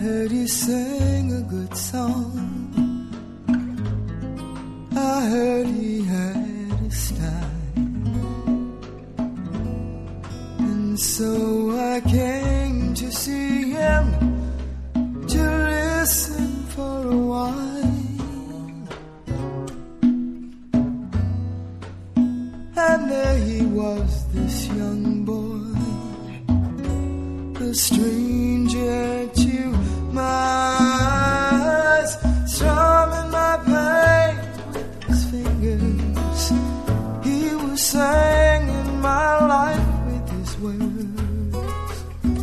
heard he sang a good song. I heard he had a style, and so I came to see him, to listen for a while. And there he was, this young boy, a stranger to my eyes, strumming my pain with his fingers. He was singing my life with his words,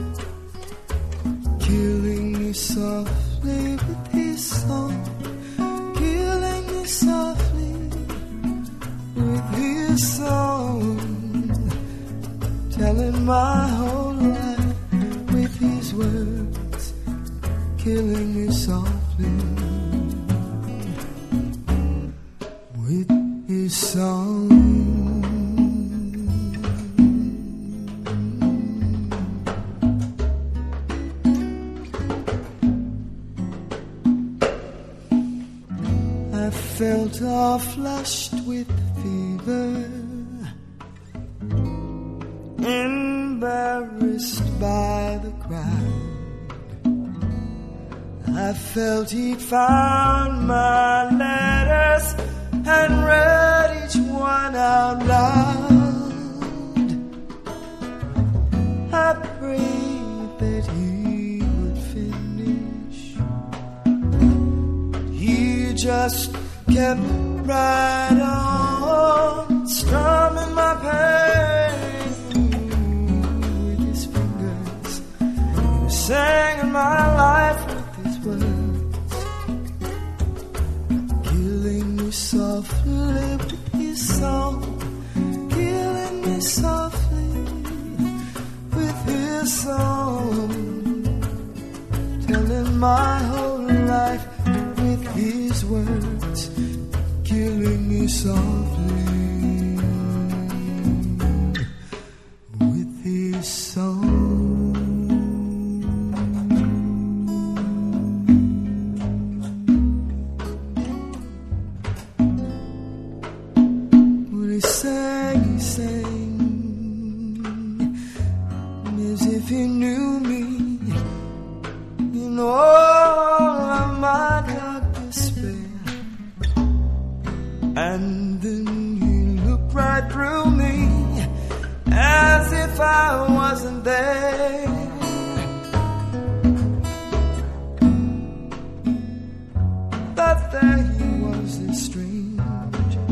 killing me softly with his song, killing me softly with his song, telling my whole life with his words, killing me softly with his song. I felt all flushed with fever, embarrassed by the crowd. I felt he'd found my letters and read each one out loud. I prayed that he would finish. He just kept right on, strumming my pain with his fingers. He was singing my life with his words, killing me softly with his song, killing me softly with his song, telling my whole life with his words, killing me softly with his song. When he sang as if he knew me in all of my dark despair. And then he looked right through me as if I wasn't there. But there he was, this stranger,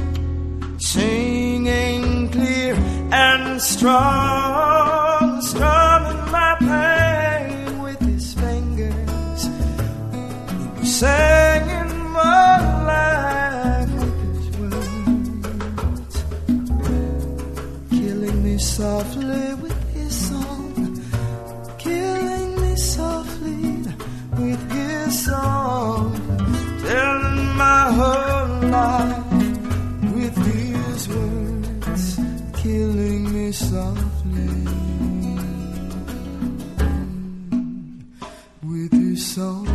singing clear and strong, strumming my pain with his fingers. He was singing my life with his words, killing me softly with his song, killing me softly with his song, telling my whole life with his words, killing me softly with his song.